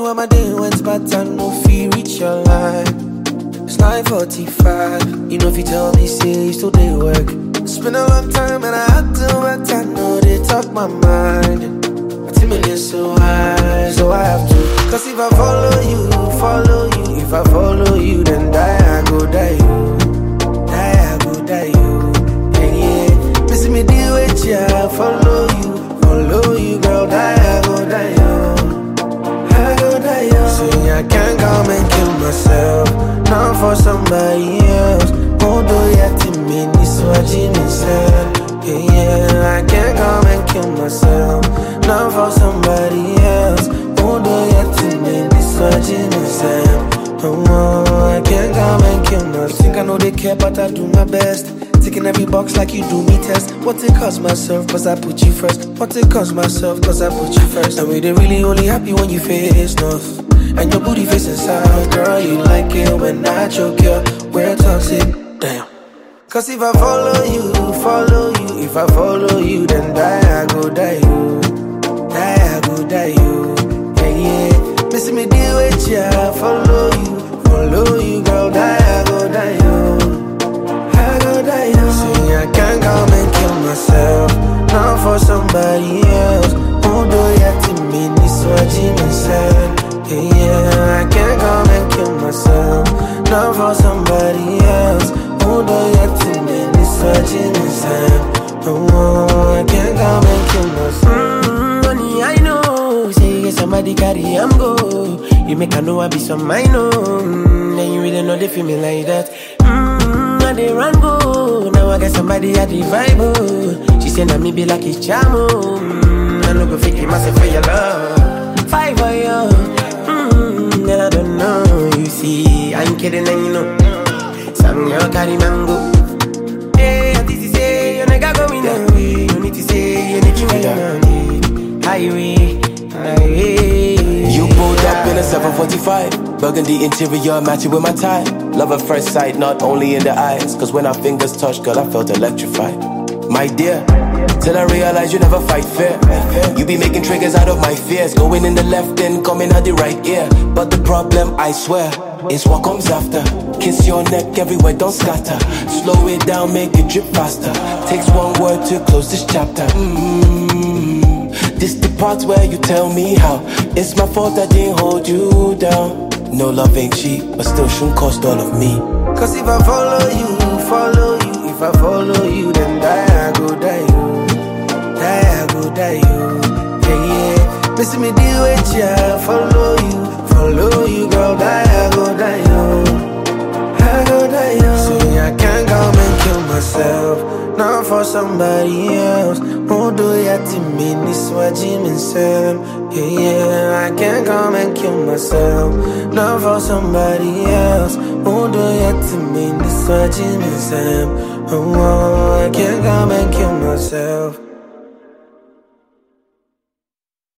how my day went, but I no feel reach your line. It's 9:45. You know if you tell me, say you still day work. It's been a long time and I had to work. I know they talk my mind. My team is so high, so I have to. Cause if I follow you, follow you. If I follow you, then die, I go die you. Die, I go die you. Yeah, yeah. Missing me deal with ya, follow you, girl. Die, I go die you. I go die you. See, I can't come and kill myself, not for somebody else. Won't do ya to me, this what you said. Yeah, yeah, I can't come and kill myself, not for somebody else. Won't do ya to me, this what you said. Oh, I can't come and kill myself. You think I know they care, but I do my best. Ticking every box like you do me test. What it cost myself, cause I put you first. What it cost myself, cause I put you first. And we they really only happy when you face north. And your booty facing south. Girl, you like it when I choke you. We're toxic, damn. Cause if I follow you, follow you. If I follow you, then die, I go die you. Die, I go die you. Yeah, yeah. Missing me deal with ya, follow you, girl. Die, I go die you. I go die you. See, I can't come and kill myself, not for somebody else. Won't do ya to me, this what you said. Yeah, yeah, I can't come and kill myself, not for somebody else. Won't do ya to me, this what you said. Oh, I can't come and kill myself. Money, I know. Say get somebody carry am go. You make I know I be some I know. Then you really know they feel me like that. Now they run go. Now I got somebody at the vibe. Oh. She said that me be like a charm. I no go fake myself for your love. Fight for you. Then I don't know. You see, I ain't kidding and you know. Some girl carry mango. Hey, I think you say you nigga going that way. You need to say you need to go down. Highway. You pulled up in a 745, burgundy interior matching with my tie. Love at first sight, not only in the eyes. Cause when our fingers touched, girl, I felt electrified. My dear, till I realized you never fight fair. You be making triggers out of my fears. Going in the left and coming out the right ear. But the problem, I swear, is what comes after. Kiss your neck everywhere, don't scatter. Slow it down, make it drip faster. Takes one word to close this chapter. This the part where you tell me how it's my fault I didn't hold you down. No love ain't cheap, but still shouldn't cost all of me. Cause if I follow you, follow you. If I follow you, then die, I go die you. Die, I go die you. Yeah, yeah. Missing me deal with ya, follow you, girl. Die, I go die you. I go die you. See, I can't come and kill myself, not for somebody else. Won't do ya to me, this what Jimmy said. Yeah, yeah, I can't come and kill myself, not for somebody else. Won't do ya to me, this what Jimmy said. Oh, I can't come and kill myself.